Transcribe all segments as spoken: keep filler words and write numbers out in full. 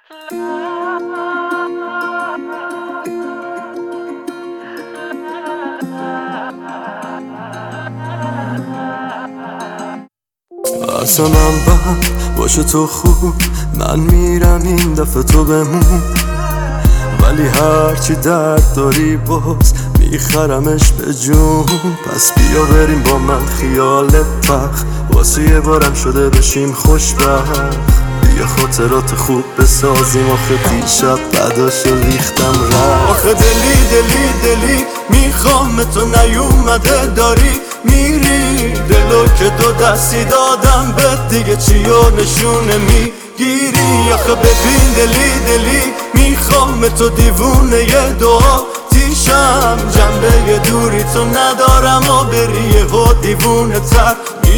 اصلا من بد باشه تو خوب، من میرم این دفعه تو بمون، ولی هرچی درد داری باز میخرمش به جون. پس بیا بریم با من خیالت تخت، واسه یه بارم شده بشیم خوشبخت. بیا خاطرات خوب بسازیم، آخه دیشب بعداشو ریختم رفت. آخه دلی دلی دلی میخوام تو نیومده داری میری، دلو که دو دستی دادم بهت دیگه چیو نشونه میگیری. آخه ببین دلی دلی میخوام تو دیوونه یه دعا تیشم، جنبه یه دوری تو ندارم و بری یه و دیوونه تر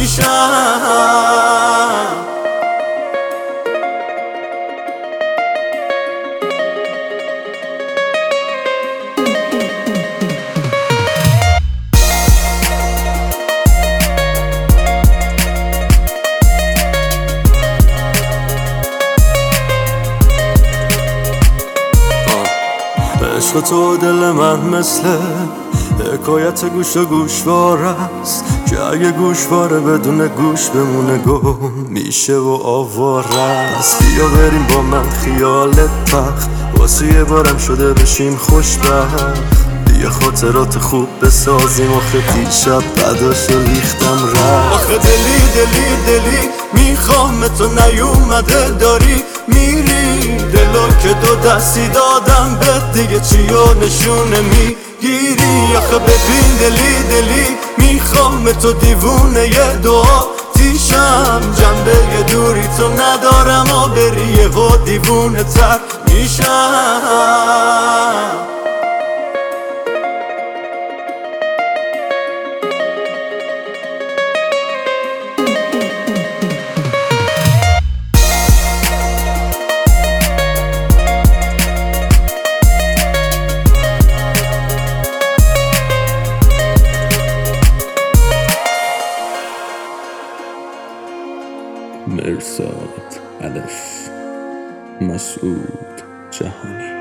میشم. عشق تو دل من مثل حکایت گوش و گوشوار است، که اگه گوشواره بدون گوش بمونه گم میشه و آواره. پس بیا بریم با من خیالت تخت، واسه یه بارم شده بشیم خوشبخت. بیا خاطرات خوب بسازیم، آخه دیشب بعداشو ریختم رفت. آخه دلی دلی دلی میخوام تو نیومده داری میری، دلو که دو دستی دادم بهت دیگه چیو نشونه میگیری. آخه ببین دلی دلی میخوام تو دیوونه یه دعا تیشم، جنبه یه دوری تو ندارم و بری یه و دیوونه تر میشم. مرزاد الف مسعود جهانی.